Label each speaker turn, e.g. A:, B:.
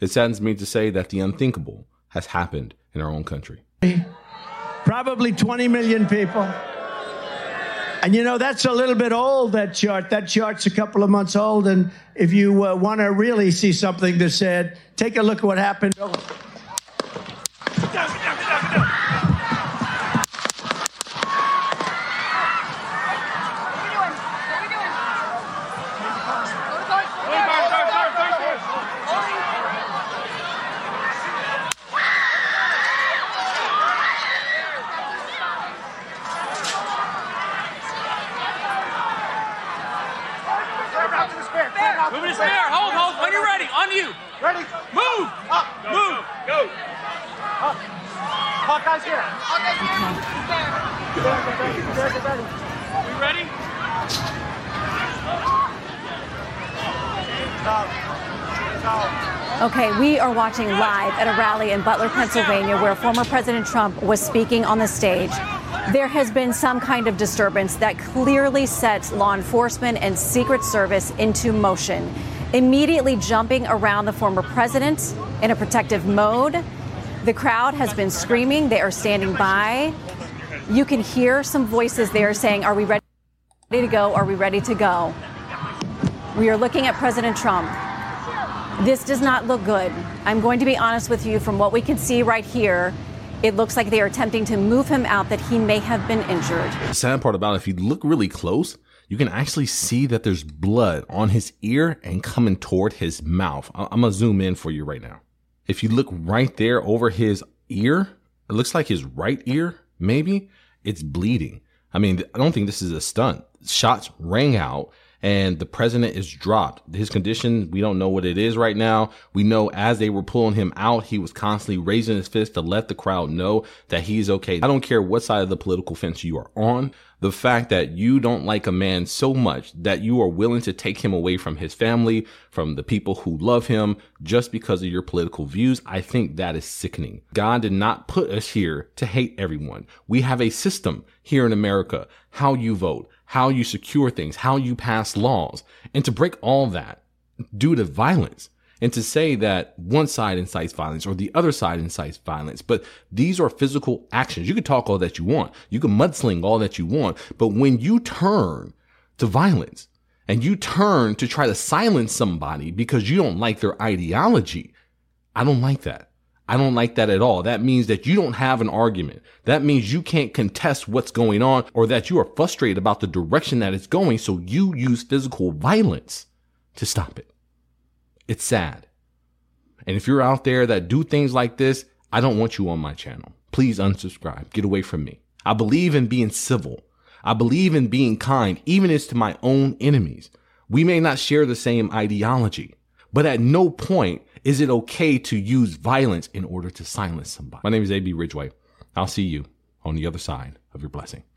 A: It saddens me to say that the unthinkable has happened in our own country.
B: Probably 20 million people. And you know, that's a little bit old, that chart. That chart's a couple of months old. And if you want to really see something that's sad, take a look at what happened.
C: Move to spare. Hold. When you're ready. On you.
D: Ready.
C: Move.
D: Up.
C: Move. Go.
D: Up. Hawkeye's here. Get ready.
C: We ready?
E: Okay, we are watching live at a rally in Butler, Pennsylvania, where former President Trump was speaking on the stage. There has been some kind of disturbance that clearly sets law enforcement and Secret Service into motion, immediately jumping around the former president in a protective mode. The crowd has been screaming. They are standing by. You can hear some voices there saying, "Are we ready to go? Are we ready to go?" We are looking at President Trump. This does not look good. I'm going to be honest with you. From what we can see right here, it looks like they are attempting to move him out, that he may have been injured.
A: The sad part about it, if you look really close, you can actually see that there's blood on his ear and coming toward his mouth. I'm going to zoom in for you right now. If you look right there over his ear, it looks like his right ear, maybe, it's bleeding. I mean, I don't think this is a stunt. Shots rang out and the president is dropped. His condition, we don't know what it is right now. We know as they were pulling him out, he was constantly raising his fist to let the crowd know that he's okay. I don't care what side of the political fence you are on. The fact that you don't like a man so much that you are willing to take him away from his family, from the people who love him, just because of your political views, I think that is sickening. God did not put us here to hate everyone. We have a system here in America, how you vote, how you secure things, how you pass laws. And to break all that due to violence, and to say that one side incites violence or the other side incites violence, but these are physical actions. You can talk all that you want. You can mudsling all that you want. But when you turn to violence and you turn to try to silence somebody because you don't like their ideology, I don't like that. I don't like that at all. That means that you don't have an argument. That means you can't contest what's going on, or that you are frustrated about the direction that it's going. So you use physical violence to stop it. It's sad. And if you're out there that do things like this, I don't want you on my channel. Please unsubscribe. Get away from me. I believe in being civil. I believe in being kind, even as to my own enemies. We may not share the same ideology, but at no point is it okay to use violence in order to silence somebody. My name is A.B. Ridgeway. I'll see you on the other side of your blessing.